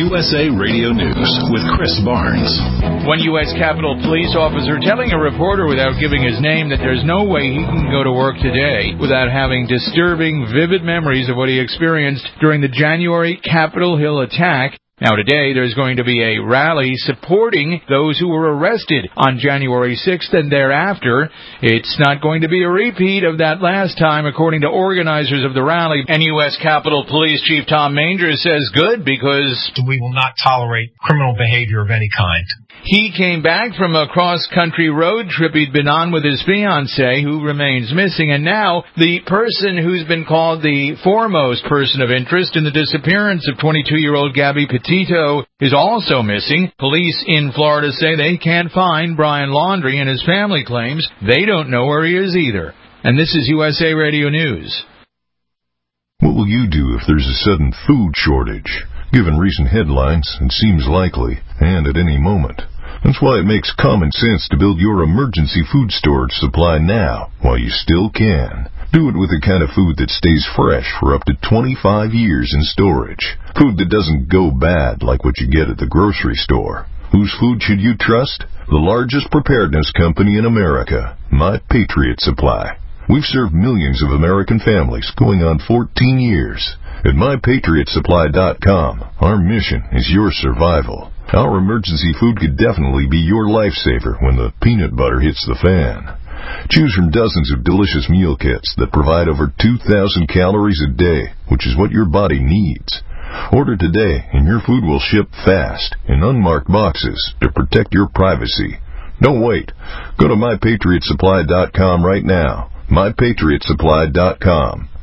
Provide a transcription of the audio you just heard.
USA Radio News with Chris Barnes. One U.S. Capitol Police officer telling a reporter without giving his name that there's no way he can go to work today without having disturbing, vivid memories of what he experienced during the January Capitol Hill attack. Now today there's going to be a rally supporting those who were arrested on January 6th and thereafter. It's not going to be a repeat of that last time, according to organizers of the rally. And U.S. Capitol Police Chief Tom Manger says good because we will not tolerate criminal behavior of any kind. He came back from a cross-country road trip he'd been on with his fiancée, who remains missing, and now the person who's been called the foremost person of interest in the disappearance of 22-year-old Gabby Petito is also missing. Police in Florida say they can't find Brian Laundrie, and his family claims they don't know where he is either. And this is USA Radio News. What will you do if there's a sudden food shortage? Given recent headlines, it seems likely, and at any moment. That's why it makes common sense to build your emergency food storage supply now, while you still can. Do it with the kind of food that stays fresh for up to 25 years in storage. Food that doesn't go bad like what you get at the grocery store. Whose food should you trust? The largest preparedness company in America, My Patriot Supply. We've served millions of American families going on 14 years. At MyPatriotSupply.com, our mission is your survival. Our emergency food could definitely be your lifesaver when the peanut butter hits the fan. Choose from dozens of delicious meal kits that provide over 2,000 calories a day, which is what your body needs. Order today and your food will ship fast in unmarked boxes to protect your privacy. Don't wait. Go to MyPatriotSupply.com right now. MyPatriotSupply.com.